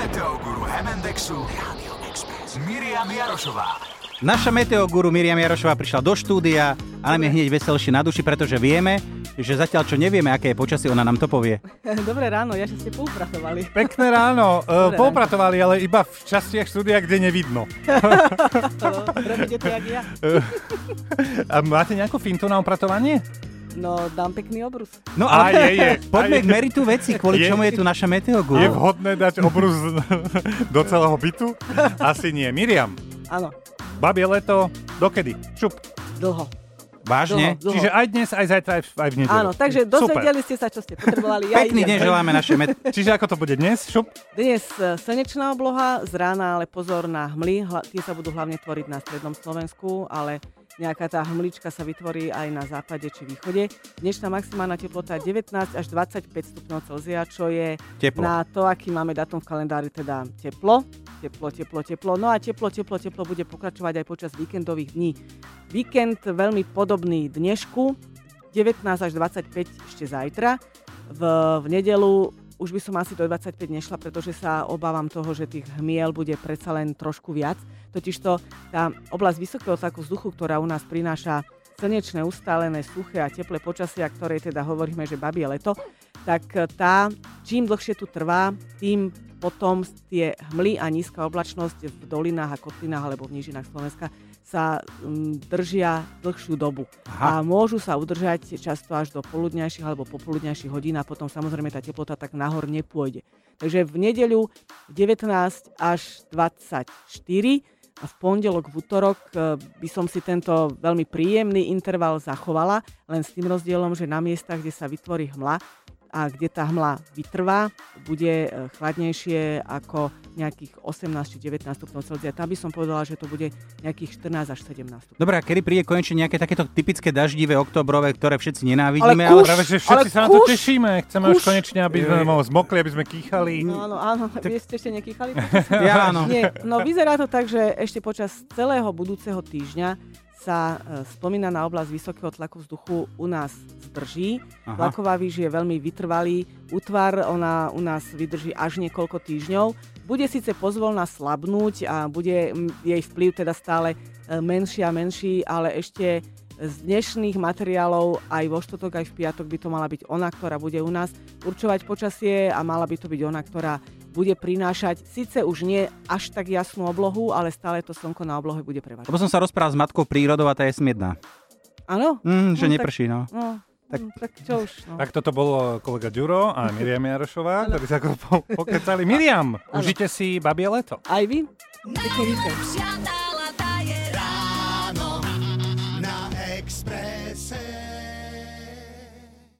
Meteoguru Hemendexu Rádio Express. Miriam Jarošová. Naša meteoguru Miriam Jarošová prišla do štúdia a nám je hneď veselšie na duši, pretože vieme, že zatiaľ čo nevieme, aké je počasie, ona nám to povie. Dobré ráno, ja že ste poupratovali. Pekné ráno. Poupratovali, ale iba v častiach štúdia, kde nevidno. Robíte to jak ja. A máte nejakú fintu na upratovanie? No, dám pekný obrus. No a poďme k meritu veci, kvôli čomu je tu naša meteoguru. Je vhodné dať obrus do celého bytu? Asi nie. Miriam. Áno. Babie leto, dokedy? Šup. Dlho. Vážne? Dlho. Čiže aj dnes, aj zajtra, aj v nedeľu. Áno, takže dozvedeli ste sa, čo ste potrebovali. Pekný deň želáme naše Čiže ako to bude dnes? Šup? Dnes slnečná obloha, z rána ale pozor na hmly. Tie sa budú hlavne tvoriť na strednom Slovensku, ale nejaká tá hmlička sa vytvorí aj na západe či východe. Dnešná maximálna teplota 19 až 25 stupňov Celzia, čo je teplo. Na to, aký máme datum v kalendári, teda teplo. No a teplo bude pokračovať aj počas víkendových dní. Víkend veľmi podobný dnešku, 19 až 25 ešte zajtra. V nedeľu už by som asi do 25 nešla, pretože sa obávam toho, že tých hmiel bude predsa len trošku viac. Totižto tá oblasť vysokého tlaku vzduchu, ktorá u nás prináša slnečné, ustálené, suché a teplé počasia, ktorej teda hovoríme, že babie leto, tak tá, čím dlhšie tu trvá, tým potom tie hmly a nízka oblačnosť v dolinách a kotlinách alebo v nížinách Slovenska sa držia dlhšiu dobu. Aha. A môžu sa udržať často až do poludňajších alebo popoludňajších hodín a potom samozrejme tá teplota tak nahor nepôjde. Takže v nedeľu 19 až 24 a v pondelok, v útorok by som si tento veľmi príjemný interval zachovala, len s tým rozdielom, že na miestach, kde sa vytvorí hmla, a kde tá hmla vytrvá, bude chladnejšie ako nejakých 18 či 19 stupňov Celzia. Tam by som povedala, že to bude nejakých 14 až 17 stupňov. Dobre, a kedy príde konečne nejaké takéto typické daždivé oktobrové, ktoré všetci nenávidíme? Ale práve, že všetci sa na to tešíme. Chceme už konečne, aby sme zmokli, aby sme kýchali. No, áno. Vy ste ešte nekýchali? Ja áno. Nie, no vyzerá to tak, že ešte počas celého budúceho týždňa sa spomínaná oblasť vysokého tlaku vzduchu u nás zdrží. Tlaková výš je veľmi vytrvalý útvar, ona u nás vydrží až niekoľko týždňov. Bude síce pozvolna slabnúť a bude jej vplyv teda stále menší a menší, ale ešte z dnešných materiálov aj vo štvrtok, aj v piatok by to mala byť ona, ktorá bude u nás určovať počasie a mala by to byť ona, ktorá bude prinášať síce už nie až tak jasnú oblohu, ale stále to slnko na oblohe bude prevádzať. Lebo som sa rozprával s matkou prírodou a tá je smedná. Áno? Že neprší, no. Tak čo už. No. Tak toto bolo kolega Ďuro a Miriam Jarošová, ktorí sa pokecali. Miriam, užite si babie leto. Aj vy? Pekný víkend. Ráno na Express.